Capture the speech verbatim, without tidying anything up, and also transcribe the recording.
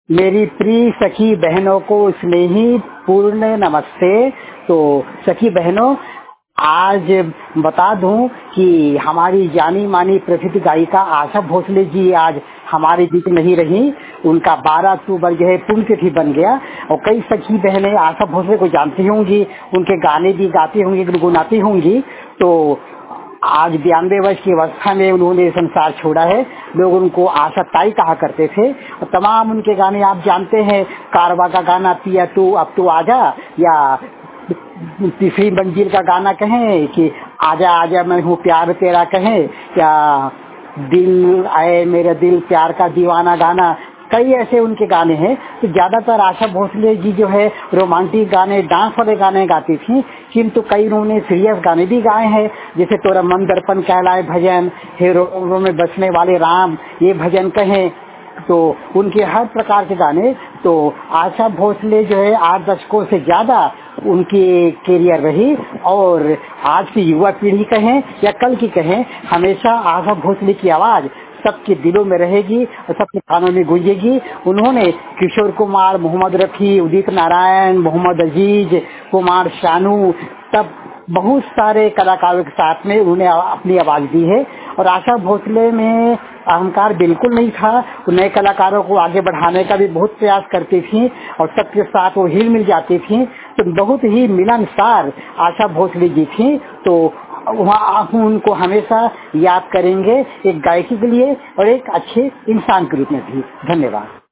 मेरी प्रिय सखी बहनों को स्नेही पूर्ण नमस्ते। तो सखी बहनों, आज बता दूं कि हमारी जानी मानी प्रसिद्ध गायिका आशा भोसले जी आज हमारे बीच नहीं रही। उनका बारह अक्टूबर जो है पुण्यतिथि बन गया और कई सखी बहनें आशा भोसले को जानती होंगी, उनके गाने भी गाती होंगी, गुनगुनाती होंगी। तो आज बयानवे वर्ष की अवस्था में उन्होंने संसार छोड़ा है। लोग उनको आशा ताई कहा करते थे और तमाम उनके गाने आप जानते हैं। कारवा का गाना पिया तू अब तू आजा, या तीसरी मंजिल का गाना कहें कि आजा आजा मैं हूँ प्यार तेरा कहें, या दिल आए मेरा दिल प्यार का दीवाना गाना, कई ऐसे उनके गाने हैं। तो ज्यादातर आशा भोसले जी जो है रोमांटिक गाने, डांस वाले गाने गाती थी, किंतु कई उन्होंने सीरियस गाने भी गाए हैं, जैसे तोरा मन दर्पण कहलाए भजन, हे रोम में बसने वाले राम, ये भजन कहें। तो उनके हर प्रकार के गाने। तो आशा भोसले जो है आठ दशकों से ज्यादा उनकी कैरियर रही और आज की युवा पीढ़ी कहें या कल की कहें, हमेशा आशा भोसले की आवाज सबके दिलों में रहेगी और सबके कानों में गूंजेगी। उन्होंने किशोर कुमार, मोहम्मद रफी, उदित नारायण, मोहम्मद अजीज, कुमार शानू, तब बहुत सारे कलाकारों के साथ में उन्होंने अपनी आवाज दी है। और आशा भोसले में अहंकार बिल्कुल नहीं था। वो नए कलाकारों को आगे बढ़ाने का भी बहुत प्रयास करती थी और सबके साथ वो हिल मिल जाती थी। तो बहुत ही मिलनसार आशा भोसले जी थी। तो वहाँ आप उनको हमेशा याद करेंगे, एक गायकी के लिए और एक अच्छे इंसान के रूप में भी। धन्यवाद।